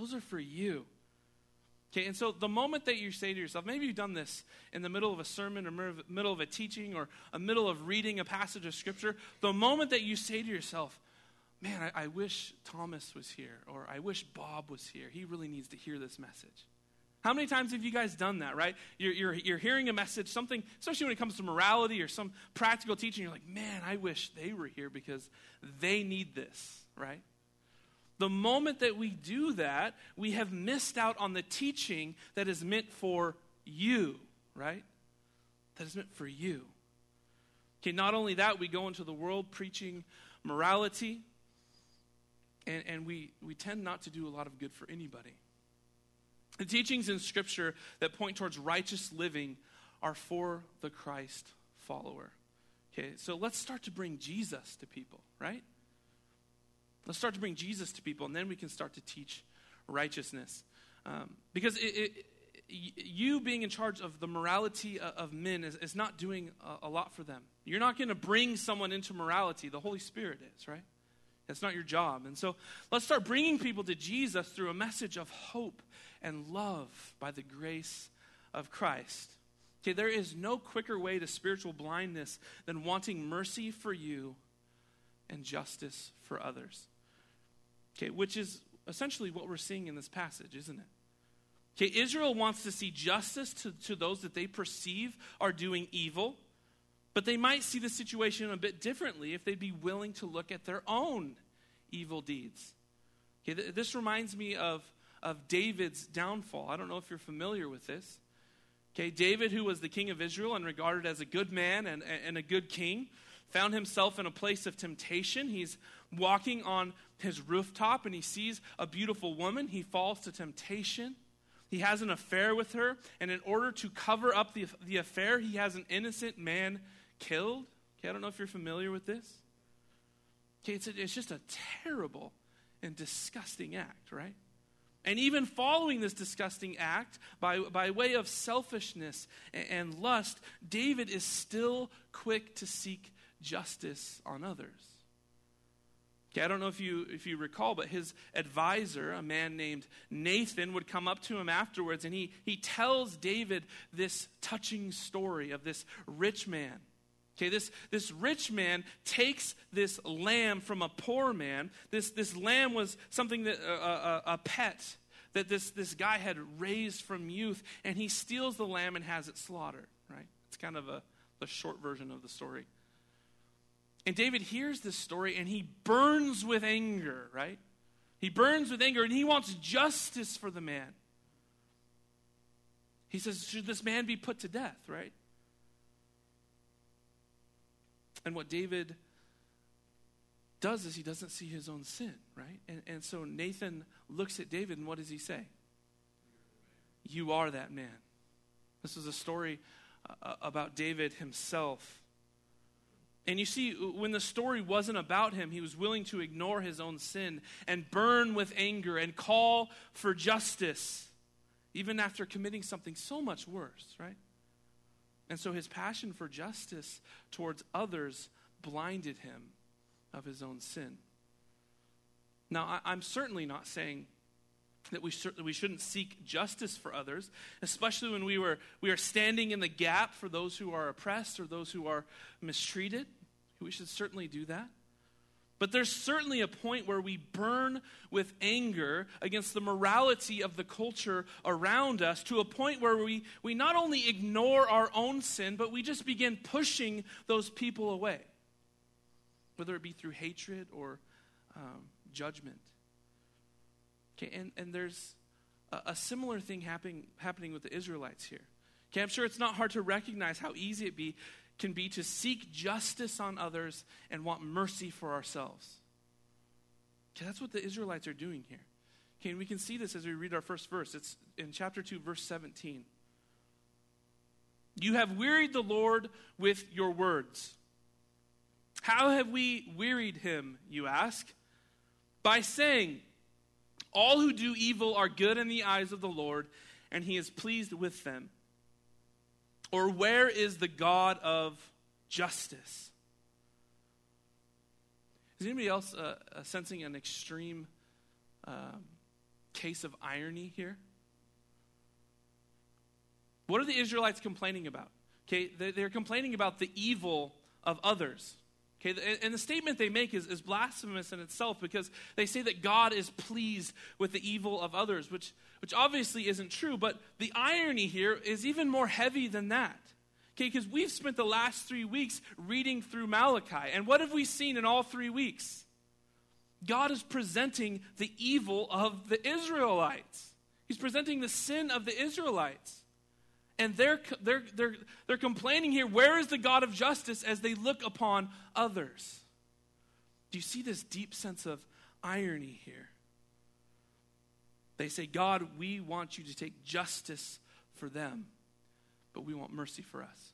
those are for you. Okay, and so the moment that you say to yourself, maybe you've done this in the middle of a sermon or middle of a teaching or a middle of reading a passage of Scripture, the moment that you say to yourself, man, I wish Thomas was here, or I wish Bob was here. He really needs to hear this message. How many times have you guys done that, right? You're hearing a message, something, especially when it comes to morality or some practical teaching, you're like, man, I wish they were here because they need this, right? The moment that we do that, we have missed out on the teaching that is meant for you, right? That is meant for you. Okay, not only that, we go into the world preaching morality, and we tend not to do a lot of good for anybody. The teachings in Scripture that point towards righteous living are for the Christ follower. Okay, so let's start to bring Jesus to people, right? Let's start to bring Jesus to people, and then we can start to teach righteousness. Because you being in charge of the morality of men is not doing a lot for them. You're not going to bring someone into morality. The Holy Spirit is, right? That's not your job. And so let's start bringing people to Jesus through a message of hope and love by the grace of Christ. Okay, there is no quicker way to spiritual blindness than wanting mercy for you and justice for others. Okay, which is essentially what we're seeing in this passage, isn't it? Okay, Israel wants to see justice to those that they perceive are doing evil, but they might see the situation a bit differently if they'd be willing to look at their own evil deeds. Okay, this reminds me of David's downfall. I don't know if you're familiar with this. Okay, David, who was the king of Israel and regarded as a good man and a good king, found himself in a place of temptation. He's walking on his rooftop and he sees a beautiful woman. He falls to temptation. He has an affair with her, and in order to cover up the affair, he has an innocent man killed. Okay, I don't know if you're familiar with this. Okay, it's just a terrible and disgusting act, right? And even following this disgusting act, by way of selfishness and lust, David is still quick to seek justice on others. Okay, I don't know if you recall, but his advisor, a man named Nathan, would come up to him afterwards, and he tells David this touching story of this rich man. Okay, this rich man takes this lamb from a poor man. This lamb was something that a pet that this guy had raised from youth, and he steals the lamb and has it slaughtered. Right? It's kind of the short version of the story. And David hears this story, and he burns with anger. Right? He burns with anger, and he wants justice for the man. He says, "Should this man be put to death?" Right? And what David does is he doesn't see his own sin, right? And so Nathan looks at David, and what does he say? You are that man. This is a story about David himself. And you see, when the story wasn't about him, he was willing to ignore his own sin and burn with anger and call for justice, even after committing something so much worse, right? And so his passion for justice towards others blinded him of his own sin. Now, I'm certainly not saying that we shouldn't seek justice for others, especially when we are standing in the gap for those who are oppressed or those who are mistreated. We should certainly do that. But there's certainly a point where we burn with anger against the morality of the culture around us, to a point where we not only ignore our own sin, but we just begin pushing those people away, whether it be through hatred or judgment. Okay, and there's a similar thing happening with the Israelites here. Okay, I'm sure it's not hard to recognize how easy it can be to seek justice on others and want mercy for ourselves. Okay, that's what the Israelites are doing here. Okay, and we can see this as we read our first verse. It's in chapter 2, verse 17. You have wearied the Lord with your words. How have we wearied him, you ask? By saying, all who do evil are good in the eyes of the Lord, and he is pleased with them. Or where is the God of justice? Is anybody else sensing an extreme case of irony here? What are the Israelites complaining about? Okay, they're complaining about the evil of others. Okay, and the statement they make is blasphemous in itself because they say that God is pleased with the evil of others, which obviously isn't true. But the irony here is even more heavy than that. Okay, because we've spent the last 3 weeks reading through Malachi. And what have we seen in all 3 weeks? God is presenting the evil of the Israelites. He's presenting the sin of the Israelites. And they're complaining here, where is the God of justice as they look upon others? Do you see this deep sense of irony here? They say, God, we want you to take justice for them, but we want mercy for us.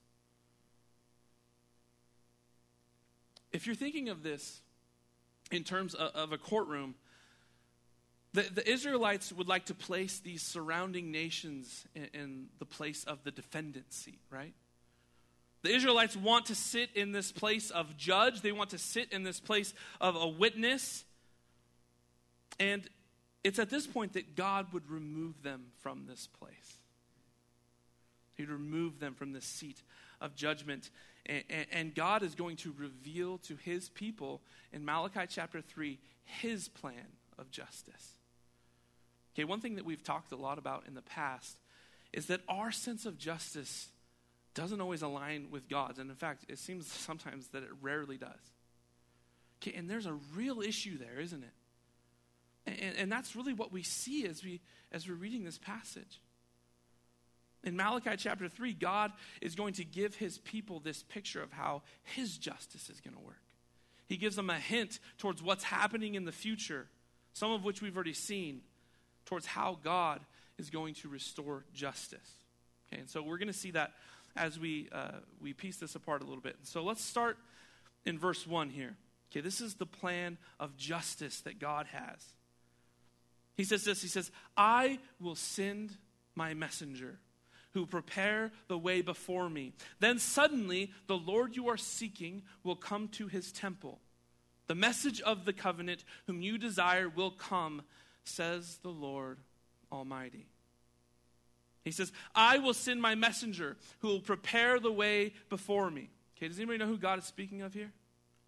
If you're thinking of this in terms of a courtroom, the Israelites would like to place these surrounding nations in the place of the defendant's seat, right? The Israelites want to sit in this place of judge. They want to sit in this place of a witness. And it's at this point that God would remove them from this place. He'd remove them from this seat of judgment. And God is going to reveal to his people in Malachi chapter 3 his plan of justice. Okay, one thing that we've talked a lot about in the past is that our sense of justice doesn't always align with God's. And in fact, it seems sometimes that it rarely does. Okay, and there's a real issue there, isn't it? And that's really what we see as we're reading this passage. In Malachi chapter 3, God is going to give his people this picture of how his justice is going to work. He gives them a hint towards what's happening in the future, some of which we've already seen, towards how God is going to restore justice. Okay, and so we're going to see that as we piece this apart a little bit. So let's start in verse 1 here. Okay, this is the plan of justice that God has. He says this, he says, I will send my messenger who prepare the way before me. Then suddenly the Lord you are seeking will come to his temple. The message of the covenant whom you desire will come, says the Lord Almighty. He says, I will send my messenger who will prepare the way before me. Okay, does anybody know who God is speaking of here?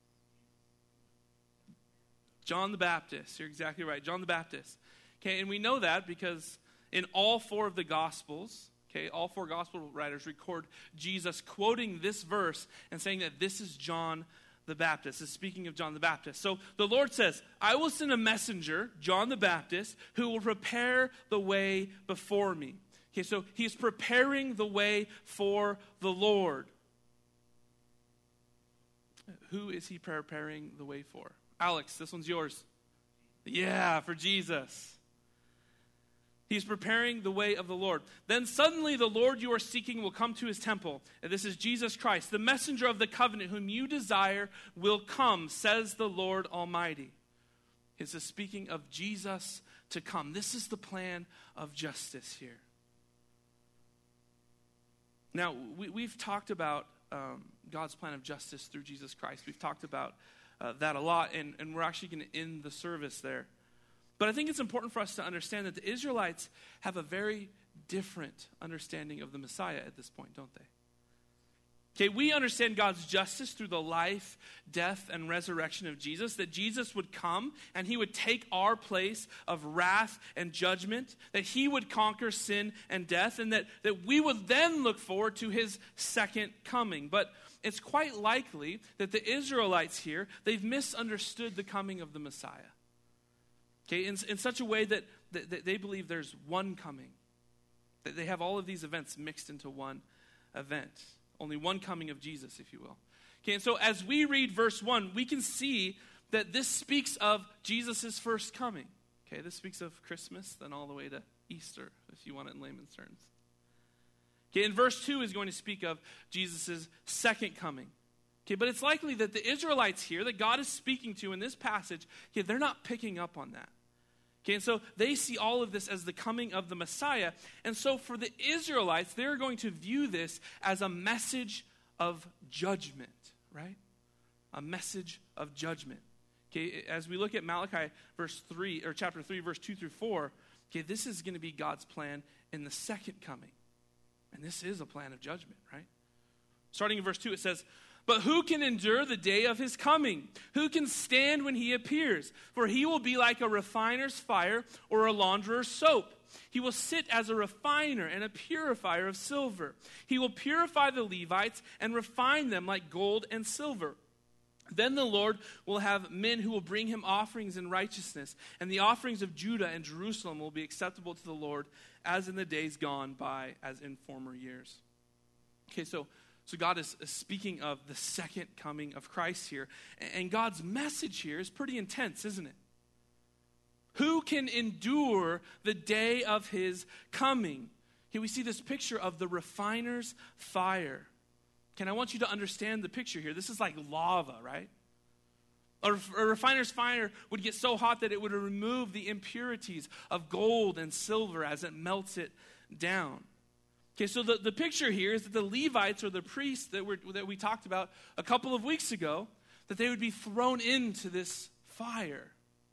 John the Baptist. You're exactly right, John the Baptist. Okay, and we know that because in all four of the Gospels, okay, all four Gospel writers record Jesus quoting this verse and saying that this is John the Baptist. Is speaking of John the Baptist. So the Lord says, I will send a messenger, John the Baptist, who will prepare the way before me. Okay, so he's preparing the way for the Lord. Who is he preparing the way for? Alex, this one's yours. Yeah, for Jesus. He's preparing the way of the Lord. Then suddenly the Lord you are seeking will come to his temple. And this is Jesus Christ, the messenger of the covenant whom you desire will come, says the Lord Almighty. This is speaking of Jesus to come. This is the plan of justice here. Now, we've talked about God's plan of justice through Jesus Christ. We've talked about that a lot, and we're actually going to end the service there. But I think it's important for us to understand that the Israelites have a very different understanding of the Messiah at this point, don't they? Okay, we understand God's justice through the life, death, and resurrection of Jesus, that Jesus would come and he would take our place of wrath and judgment, that he would conquer sin and death, and that we would then look forward to his second coming. But it's quite likely that the Israelites here, they've misunderstood the coming of the Messiah. Okay, in such a way that they believe there's one coming, that they have all of these events mixed into one event. Only one coming of Jesus, if you will. Okay, and so as we read verse 1, we can see that this speaks of Jesus' first coming. Okay, this speaks of Christmas, then all the way to Easter, if you want it in layman's terms. Okay, and verse 2 is going to speak of Jesus' second coming. Okay, but it's likely that the Israelites here, that God is speaking to in this passage, okay, they're not picking up on that. Okay, and so they see all of this as the coming of the Messiah. And so for the Israelites, they're going to view this as a message of judgment, right? A message of judgment. Okay, as we look at Malachi chapter 3, verse 2 through 4, okay, this is going to be God's plan in the second coming. And this is a plan of judgment, right? Starting in verse 2, it says, "But who can endure the day of his coming? Who can stand when he appears? For he will be like a refiner's fire or a launderer's soap. He will sit as a refiner and a purifier of silver. He will purify the Levites and refine them like gold and silver. Then the Lord will have men who will bring him offerings in righteousness, and the offerings of Judah and Jerusalem will be acceptable to the Lord as in the days gone by, as in former years." Okay, so God is speaking of the second coming of Christ here. And God's message here is pretty intense, isn't it? Who can endure the day of his coming? Here we see this picture of the refiner's fire. I want you to understand the picture here. This is like lava, right? A refiner's fire would get so hot that it would remove the impurities of gold and silver as it melts it down. Okay, so the picture here is that the Levites, or the priests that we talked about a couple of weeks ago, that they would be thrown into this fire.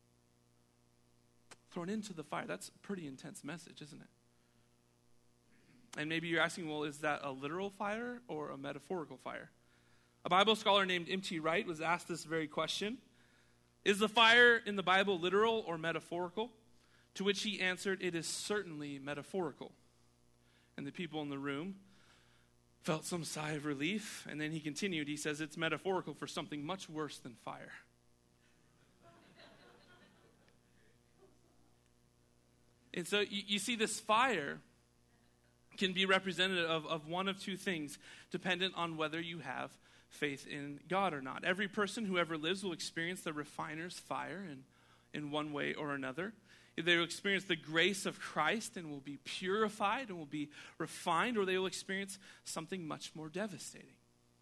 Thrown into the fire. That's a pretty intense message, isn't it? And maybe you're asking, well, is that a literal fire or a metaphorical fire? A Bible scholar named M.T. Wright was asked this very question. Is the fire in the Bible literal or metaphorical? To which he answered, it is certainly metaphorical. And the people in the room felt some sigh of relief. And then he continued, he says, it's metaphorical for something much worse than fire. And so you see, this fire can be representative of one of two things, dependent on whether you have faith in God or not. Every person who ever lives will experience the refiner's fire in one way or another. They will experience the grace of Christ and will be purified and will be refined, or they will experience something much more devastating.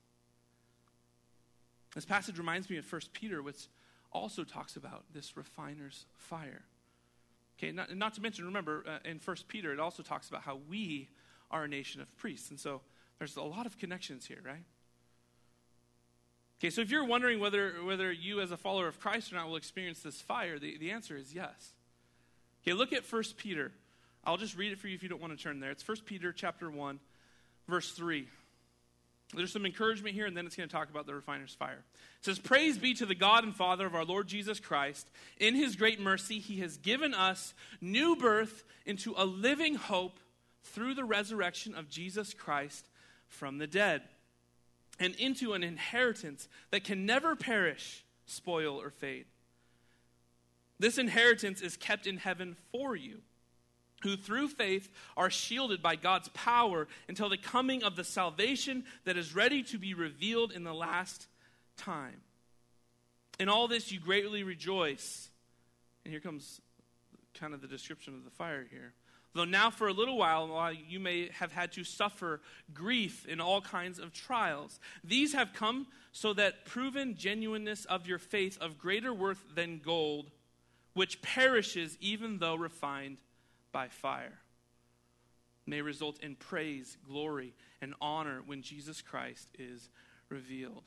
This passage reminds me of 1 Peter, which also talks about this refiner's fire. Okay, not to mention, remember, in 1 Peter, it also talks about how we are a nation of priests. And so there's a lot of connections here, right? Okay, so if you're wondering whether you as a follower of Christ or not will experience this fire, the answer is yes. Okay, look at 1 Peter. I'll just read it for you if you don't want to turn there. It's 1 Peter chapter 1, verse 3. There's some encouragement here, and then it's going to talk about the refiner's fire. It says, "Praise be to the God and Father of our Lord Jesus Christ. In his great mercy, he has given us new birth into a living hope through the resurrection of Jesus Christ from the dead, and into an inheritance that can never perish, spoil, or fade. This inheritance is kept in heaven for you, who through faith are shielded by God's power until the coming of the salvation that is ready to be revealed in the last time. In all this you greatly rejoice." And here comes kind of the description of the fire here. "Though now for a little while you may have had to suffer grief in all kinds of trials. These have come so that proven genuineness of your faith, of greater worth than gold, which perishes even though refined by fire, may result in praise, glory, and honor when Jesus Christ is revealed."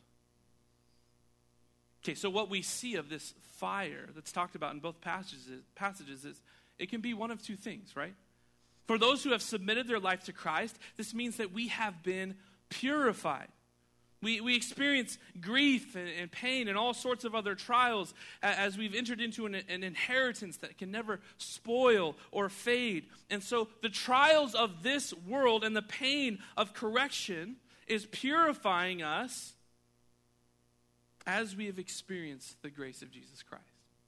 Okay, so what we see of this fire that's talked about in both passages is it can be one of two things, right? For those who have submitted their life to Christ, this means that we have been purified. We experience grief and pain and all sorts of other trials as we've entered into an inheritance that can never spoil or fade. And so the trials of this world and the pain of correction is purifying us as we have experienced the grace of Jesus Christ.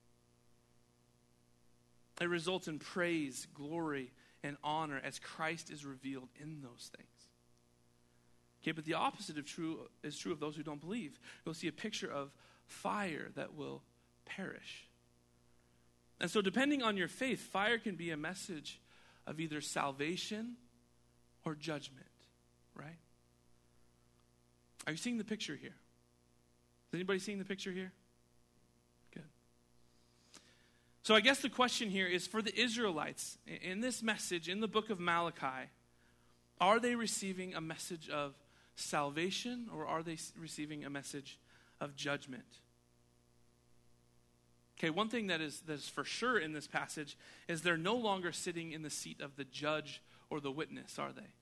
It results in praise, glory, and honor as Christ is revealed in those things. Okay, but the opposite is true of those who don't believe. You'll see a picture of fire that will perish. And so depending on your faith, fire can be a message of either salvation or judgment, right? Are you seeing the picture here? Is anybody seeing the picture here? Good. So I guess the question here is, for the Israelites, in this message, in the book of Malachi, are they receiving a message of salvation, or are they receiving a message of judgment? Okay, one thing that is for sure in this passage is they're no longer sitting in the seat of the judge or the witness, are they?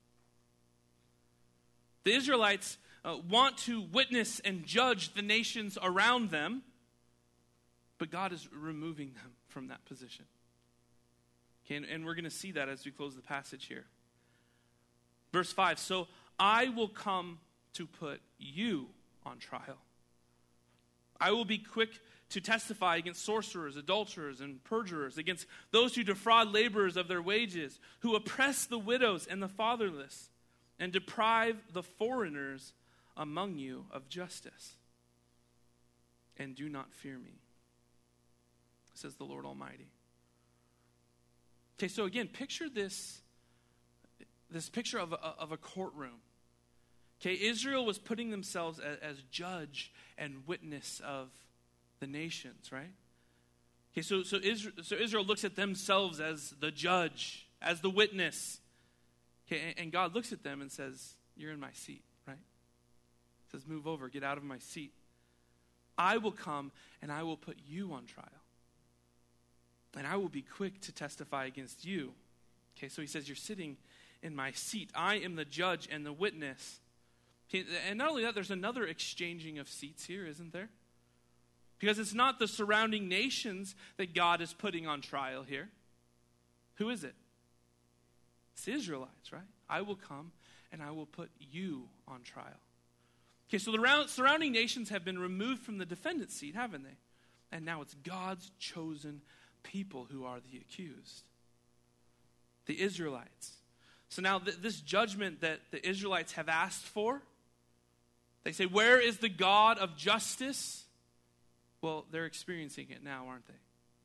The Israelites want to witness and judge the nations around them, but God is removing them from that position. Okay, and we're going to see that as we close the passage here. Verse 5, so I will come to put you on trial. I will be quick to testify against sorcerers, adulterers, and perjurers, against those who defraud laborers of their wages, who oppress the widows and the fatherless, and deprive the foreigners among you of justice. And do not fear me, says the Lord Almighty. Okay, so again, picture this picture of a courtroom. Okay, Israel was putting themselves as judge and witness of the nations, right? Okay, so Israel looks at themselves as the judge, as the witness. Okay, and God looks at them and says, you're in my seat, right? He says, move over, get out of my seat. I will come and I will put you on trial. And I will be quick to testify against you. Okay, so he says, you're sitting in my seat. I am the judge and the witness. Okay, and not only that, there's another exchanging of seats here, isn't there? Because it's not the surrounding nations that God is putting on trial here. Who is it? It's the Israelites, right? I will come and I will put you on trial. Okay, so the surrounding nations have been removed from the defendant's seat, haven't they? And now it's God's chosen people who are the accused. The Israelites. So now this judgment that the Israelites have asked for, they say, where is the God of justice? Well, they're experiencing it now, aren't they?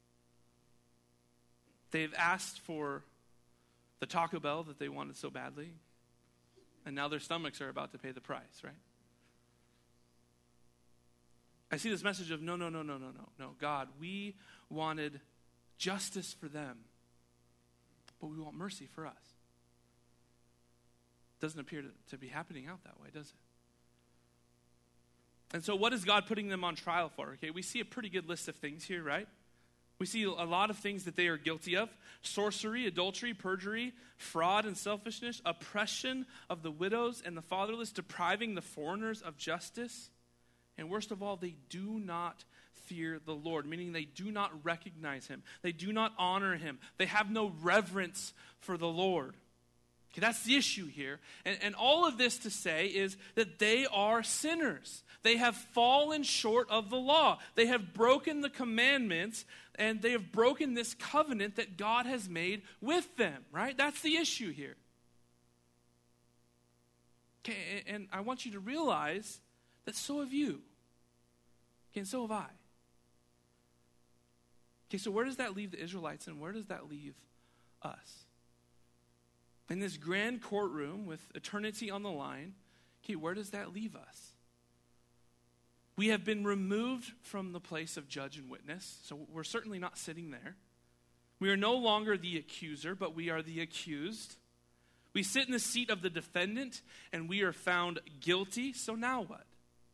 They've asked for the Taco Bell that they wanted so badly, and now their stomachs are about to pay the price, right? I see this message of no, God, we wanted justice for them, but we want mercy for us. Doesn't appear to be happening out that way, does it? And so what is God putting them on trial for? Okay, we see a pretty good list of things here, right? We see a lot of things that they are guilty of. Sorcery, adultery, perjury, fraud and selfishness, oppression of the widows and the fatherless, depriving the foreigners of justice. And worst of all, they do not fear the Lord, meaning they do not recognize him. They do not honor him. They have no reverence for the Lord. Okay, that's the issue here. And all of this to say is that they are sinners. They have fallen short of the law. They have broken the commandments, and they have broken this covenant that God has made with them, right? That's the issue here. Okay, and I want you to realize that so have you. Okay, and so have I. Okay, so where does that leave the Israelites, and where does that leave us? In this grand courtroom with eternity on the line, okay, where does that leave us? We have been removed from the place of judge and witness, so we're certainly not sitting there. We are no longer the accuser, but we are the accused. We sit in the seat of the defendant, and we are found guilty, so now what?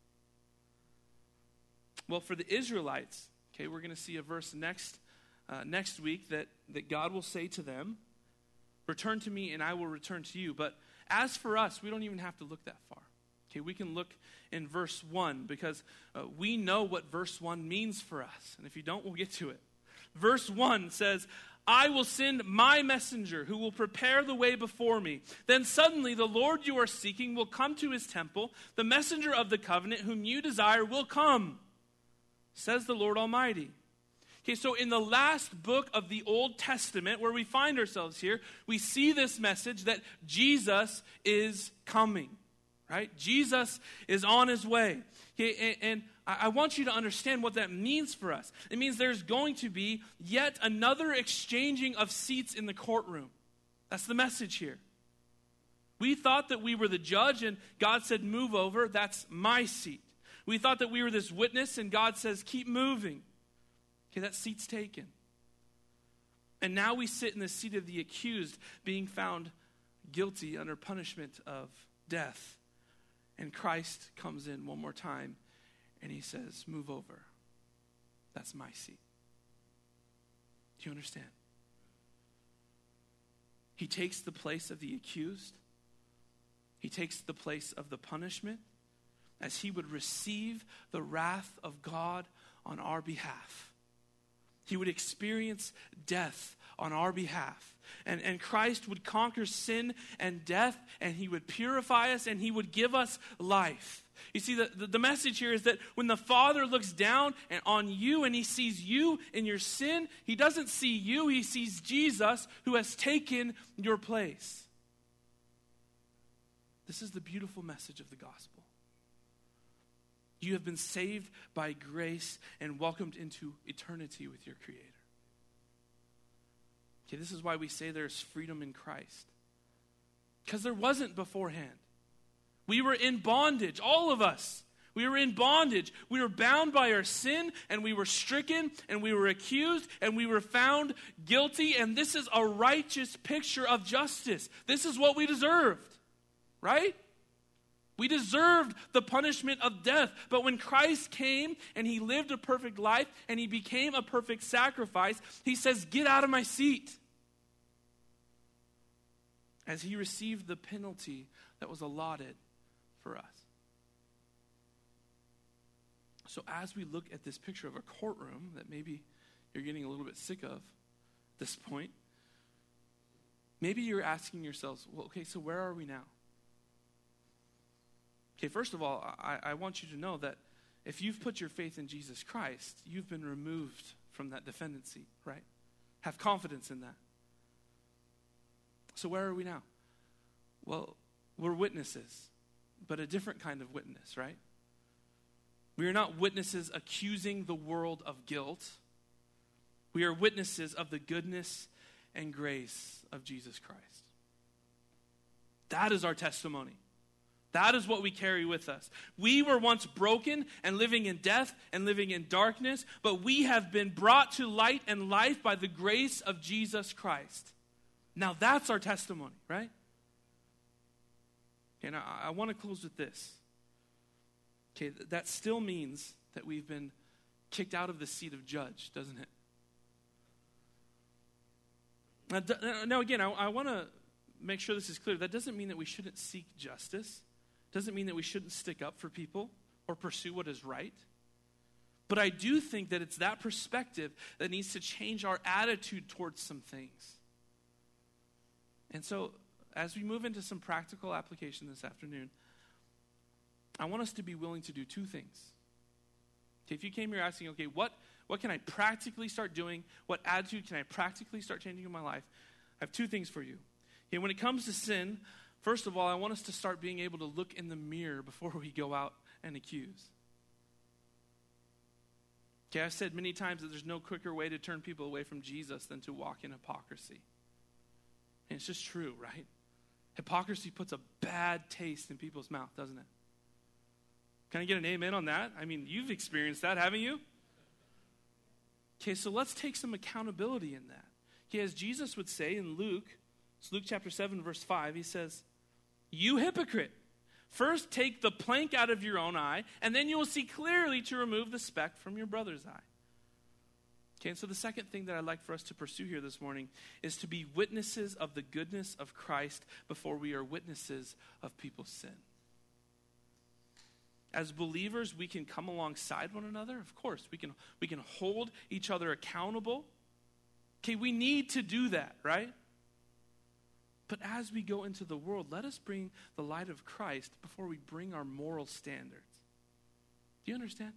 Well, for the Israelites, okay, we're going to see a verse next week that God will say to them, return to me and I will return to you. But as for us, we don't even have to look that far. Okay, we can look in verse 1 because we know what verse 1 means for us. And if you don't, we'll get to it. Verse 1 says, I will send my messenger who will prepare the way before me. Then suddenly the Lord you are seeking will come to his temple. The messenger of the covenant whom you desire will come, says the Lord Almighty. Okay, so in the last book of the Old Testament, where we find ourselves here, we see this message that Jesus is coming, right? Jesus is on his way. Okay, and I want you to understand what that means for us. It means there's going to be yet another exchanging of seats in the courtroom. That's the message here. We thought that we were the judge, and God said, move over. That's my seat. We thought that we were this witness, and God says, keep moving. Okay, that seat's taken. And now we sit in the seat of the accused, being found guilty under punishment of death. And Christ comes in one more time, and he says, move over. That's my seat. Do you understand? He takes the place of the accused. He takes the place of the punishment as he would receive the wrath of God on our behalf. He would experience death on our behalf. And Christ would conquer sin and death, and he would purify us, and he would give us life. You see, the message here is that when the Father looks down on you and he sees you in your sin, he doesn't see you, he sees Jesus who has taken your place. This is the beautiful message of the gospel. You have been saved by grace and welcomed into eternity with your Creator. Okay, this is why we say there's freedom in Christ. Because there wasn't beforehand. We were in bondage, all of us. We were in bondage. We were bound by our sin, and we were stricken, and we were accused, and we were found guilty. And this is a righteous picture of justice. This is what we deserved, right? We deserved the punishment of death. But when Christ came and he lived a perfect life and he became a perfect sacrifice, he says, get out of my seat. As he received the penalty that was allotted for us. So as we look at this picture of a courtroom that maybe you're getting a little bit sick of at this point, maybe you're asking yourselves, well, okay, so where are we now? Okay, first of all, I want you to know that if you've put your faith in Jesus Christ, you've been removed from that defendant seat, right? Have confidence in that. So where are we now? Well, we're witnesses, but a different kind of witness, right? We are not witnesses accusing the world of guilt. We are witnesses of the goodness and grace of Jesus Christ. That is our testimony. That is what we carry with us. We were once broken and living in death and living in darkness, but we have been brought to light and life by the grace of Jesus Christ. Now that's our testimony, right? And I want to close with this. Okay, that still means that we've been kicked out of the seat of judge, doesn't it? Now again, I want to make sure this is clear. That doesn't mean that we shouldn't seek justice. Doesn't mean that we shouldn't stick up for people or pursue what is right. But I do think that it's that perspective that needs to change our attitude towards some things. And so, as we move into some practical application this afternoon, I want us to be willing to do two things. Okay, if you came here asking, okay, what can I practically start doing? What attitude can I practically start changing in my life? I have two things for you. Okay, when it comes to sin, first of all, I want us to start being able to look in the mirror before we go out and accuse. Okay, I've said many times that there's no quicker way to turn people away from Jesus than to walk in hypocrisy. And it's just true, right? Hypocrisy puts a bad taste in people's mouth, doesn't it? Can I get an amen on that? I mean, you've experienced that, haven't you? Okay, so let's take some accountability in that. Okay, as Jesus would say in Luke, it's Luke chapter 7, verse 5, he says, you hypocrite, first take the plank out of your own eye, and then you will see clearly to remove the speck from your brother's eye. Okay, and so the second thing that I'd like for us to pursue here this morning is to be witnesses of the goodness of Christ before we are witnesses of people's sin. As believers, we can come alongside one another. Of course, we can hold each other accountable. Okay, we need to do that, right? But as we go into the world, let us bring the light of Christ before we bring our moral standards. Do you understand?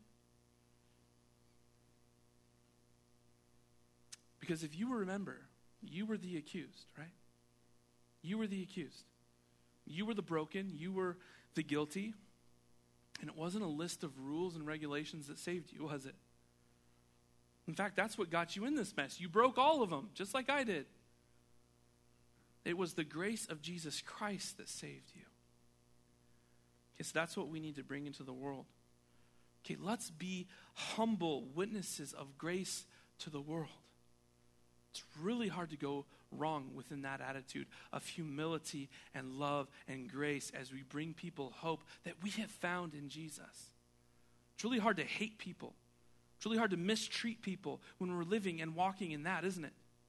Because if you remember, you were the accused, right? You were the accused. You were the broken. You were the guilty. And it wasn't a list of rules and regulations that saved you, was it? In fact, that's what got you in this mess. You broke all of them, just like I did. It was the grace of Jesus Christ that saved you. Okay, so that's what we need to bring into the world. Okay, let's be humble witnesses of grace to the world. It's really hard to go wrong within that attitude of humility and love and grace as we bring people hope that we have found in Jesus. It's really hard to hate people. It's It's really hard to mistreat people when we're living and walking in that, isn't it?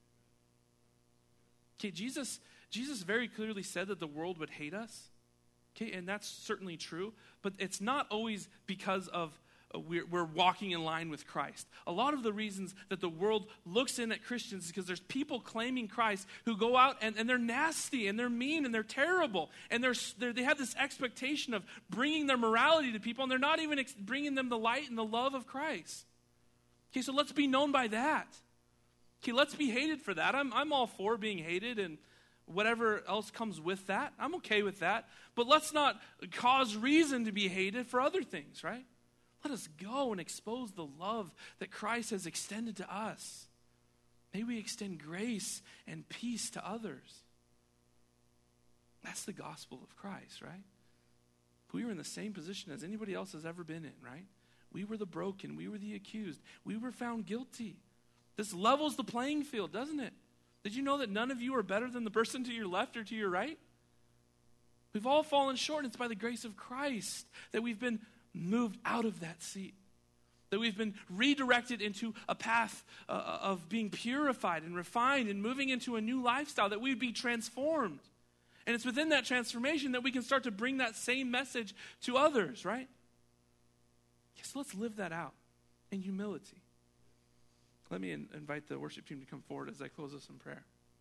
Okay, Jesus very clearly said that the world would hate us. Okay, and that's certainly true, but it's not always because of we're walking in line with Christ. A lot of the reasons that the world looks in at Christians is because there's people claiming Christ who go out and they're nasty and they're mean and they're terrible and they have this expectation of bringing their morality to people, and they're not even bringing them the light and the love of Christ. Okay, so let's be known by that. Okay, let's be hated for that. I'm all for being hated and whatever else comes with that. I'm okay with that. But let's not cause reason to be hated for other things, right? Let us go and expose the love that Christ has extended to us. May we extend grace and peace to others. That's the gospel of Christ, right? We were in the same position as anybody else has ever been in, right? We were the broken. We were the accused. We were found guilty. This levels the playing field, doesn't it? Did you know that none of you are better than the person to your left or to your right? We've all fallen short, and it's by the grace of Christ that we've been moved out of that seat, that we've been redirected into a path of being purified and refined and moving into a new lifestyle, that we'd be transformed. And it's within that transformation that we can start to bring that same message to others, right? Yes, let's live that out in humility. Let me invite the worship team to come forward as I close us in prayer.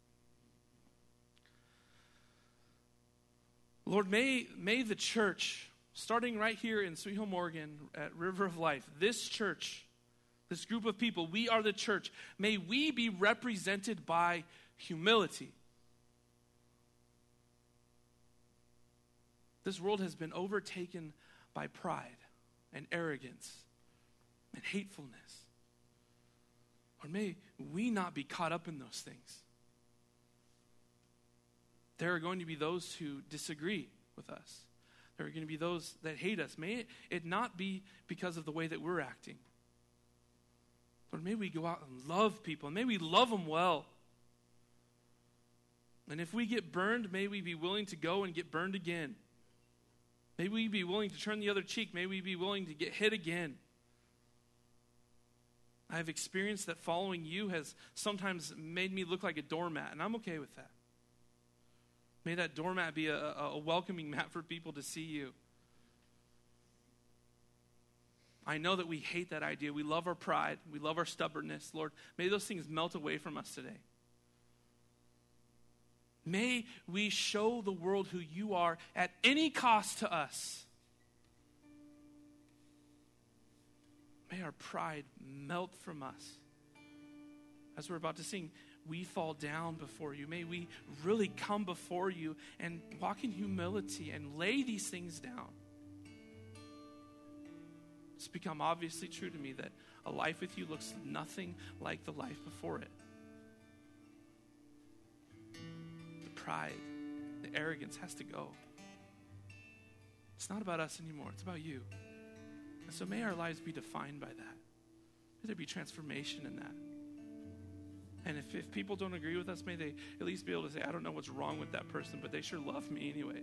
Lord, may the church, starting right here in Sweet Home, Oregon, at River of Life, this church, this group of people, we are the church. May we be represented by humility. This world has been overtaken by pride and arrogance and hatefulness. Or may we not be caught up in those things. There are going to be those who disagree with us. There are going to be those that hate us. May it not be because of the way that we're acting. Lord, may we go out and love people. And may we love them well. And if we get burned, may we be willing to go and get burned again. May we be willing to turn the other cheek. May we be willing to get hit again. I have experienced that following you has sometimes made me look like a doormat, and I'm okay with that. May that doormat be a welcoming mat for people to see you. I know that we hate that idea. We love our pride. We love our stubbornness. Lord, may those things melt away from us today. May we show the world who you are at any cost to us. May our pride melt from us. As we're about to sing, we fall down before you. May we really come before you and walk in humility and lay these things down. It's become obviously true to me that a life with you looks nothing like the life before it. The pride, the arrogance has to go. It's not about us anymore. It's about you. And so may our lives be defined by that. May there be transformation in that. And if people don't agree with us, may they at least be able to say, I don't know what's wrong with that person, but they sure love me anyways.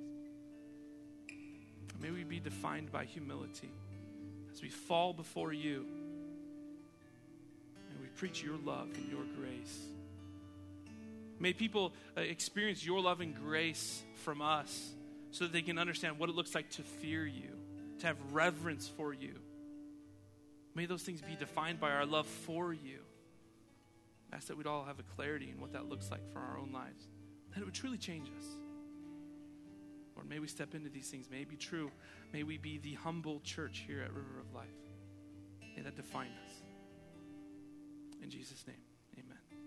May we be defined by humility as we fall before you. May we preach your love and your grace. May people experience your love and grace from us so that they can understand what it looks like to fear you, to have reverence for you. May those things be defined by our love for you. I ask that we'd all have a clarity in what that looks like for our own lives. That it would truly change us. Lord, may we step into these things. May it be true. May we be the humble church here at River of Life. May that define us. In Jesus' name, amen.